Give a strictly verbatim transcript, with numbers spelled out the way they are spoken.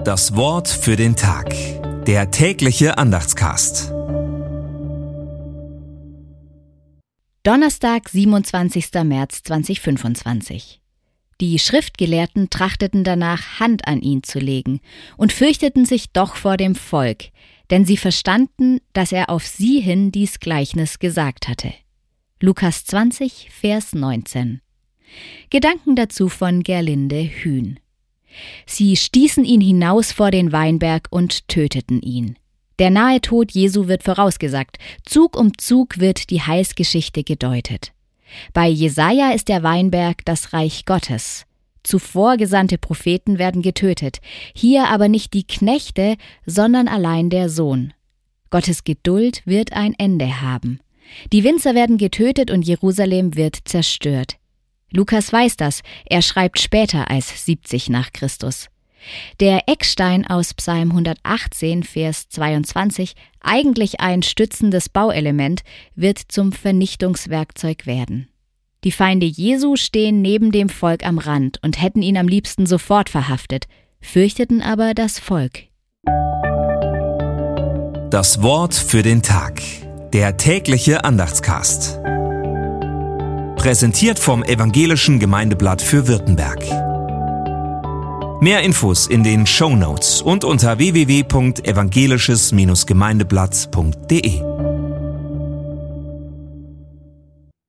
Das Wort für den Tag. Der tägliche Andachtscast. Donnerstag, siebenundzwanzigster März zweitausendfünfundzwanzig. Die Schriftgelehrten trachteten danach, Hand an ihn zu legen und fürchteten sich doch vor dem Volk, denn sie verstanden, dass er auf sie hin dies Gleichnis gesagt hatte. Lukas zwanzig, Vers neunzehn. Gedanken dazu von Gerlinde Hühn. Sie stießen ihn hinaus vor den Weinberg und töteten ihn. Der nahe Tod Jesu wird vorausgesagt. Zug um Zug wird die Heilsgeschichte gedeutet. Bei Jesaja ist der Weinberg das Reich Gottes. Zuvor gesandte Propheten werden getötet, hier aber nicht die Knechte, sondern allein der Sohn. Gottes Geduld wird ein Ende haben. Die Winzer werden getötet und Jerusalem wird zerstört. Lukas weiß das, er schreibt später als siebzig nach Christus. Der Eckstein aus Psalm hundertachtzehn, Vers zweiundzwanzig, eigentlich ein stützendes Bauelement, wird zum Vernichtungswerkzeug werden. Die Feinde Jesu stehen neben dem Volk am Rand und hätten ihn am liebsten sofort verhaftet, fürchteten aber das Volk. Das Wort für den Tag. Der tägliche Andachtscast. Präsentiert vom Evangelischen Gemeindeblatt für Württemberg. Mehr Infos in den Shownotes und unter w w w punkt evangelisches Gemeindeblatt punkt de.